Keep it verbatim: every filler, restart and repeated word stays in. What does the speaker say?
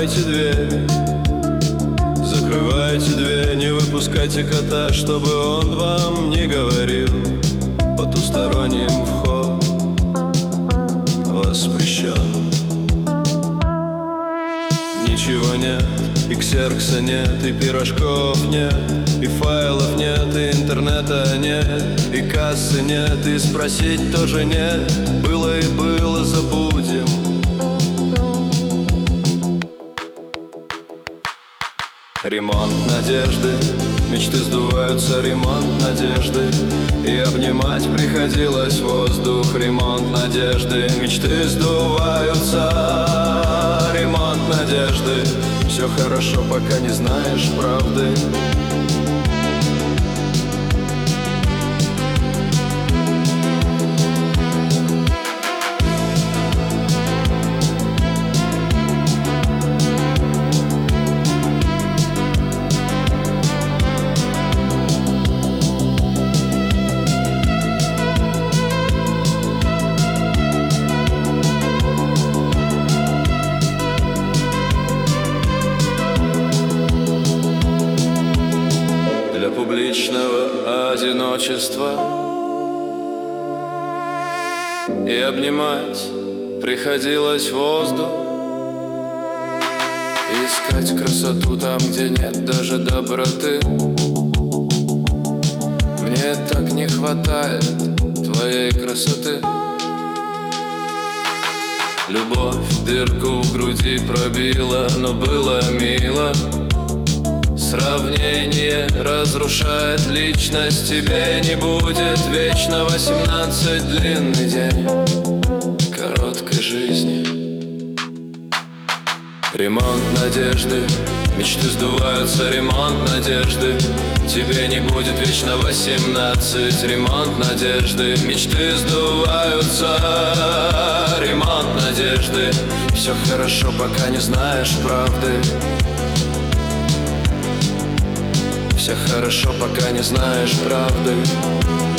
закрывайте дверь, закрывайте дверь, не выпускайте кота, чтобы он вам не говорил. Потусторонним вход воспрещен. Ничего нет, и ксеркса нет, и пирожков нет, и файлов нет, и интернета нет, и кассы нет, и спросить тоже нет. Было и было, забудем. Ремонт надежды, мечты сдуваются, ремонт надежды, и обнимать приходилось воздух. Ремонт надежды, мечты сдуваются, ремонт надежды. Все хорошо, пока не знаешь правды. Публичного одиночества и обнимать приходилось воздух, искать красоту там, где нет даже доброты. Мне так не хватает твоей красоты. Любовь дырку в груди пробила, но было мило. Сравнение разрушает личность. Тебе не будет вечно восемнадцать, длинный день короткой жизни. Ремонт надежды, мечты сдуваются, ремонт надежды. Тебе не будет вечно восемнадцать. Ремонт надежды, мечты сдуваются, ремонт надежды. Все хорошо, пока не знаешь правды. Все хорошо, пока не знаешь правды.